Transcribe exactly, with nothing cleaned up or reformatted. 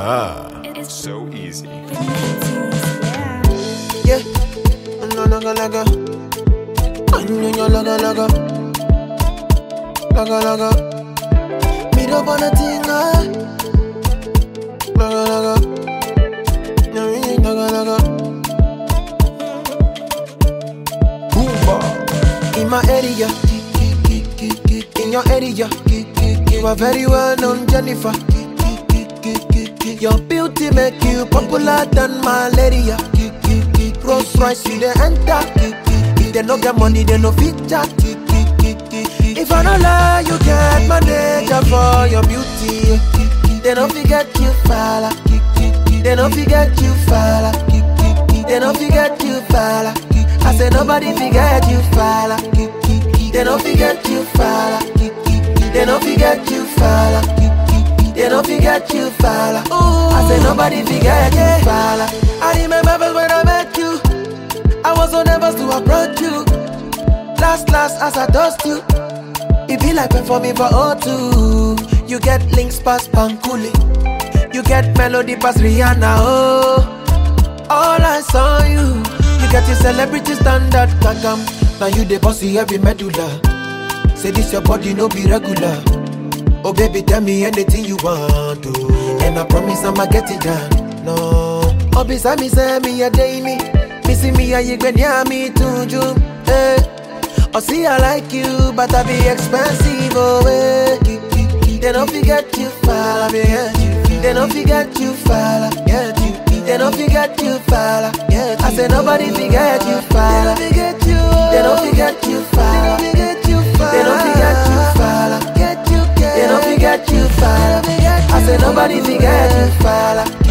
Ah, it's so easy. Yeah, no, no, no, no, no. No, no, no, no, no. Laga, laga. Me don't wanna think, ah. Laga, laga. No, me laga, laga. Boomba. In my area, in your area, you are very well known, Jennifer. Your beauty make you popular than malaria. Rolls Royce, you dey enter. If they no get money, they no fit chat. If I no lie, you get manager for your beauty. They no forget you, fella. They no forget you, fella. They no forget you, fella. I say nobody forget you, fella. They no forget you, fella. They no forget you, fella. They no forget you, fella. I say nobody forget you, fella. I remember when I met you, I was so nervous to approach you. Last, last, as I dust you, it be like performing for O two. You get links past Pankuli, you get melody past Rihanna, oh. All I saw you, you get your celebrity standard kagam. Now you the bossy every medulla. Say this your body no be regular. Oh baby, tell me anything you want to, and I promise I'ma get it done. No, oh beside me say me a day me, me see me a you when ya me to you. Eh, oh see I like you, but I be expensive. Oh eh, they don't forget you, fella. They don't forget you, fella. They don't forget you, fella. I say nobody forget you, fella. They don't forget you. They don't forget you, fella. They don't forget you, fella. They don't forget you, fella. I say nobody forget you, fella.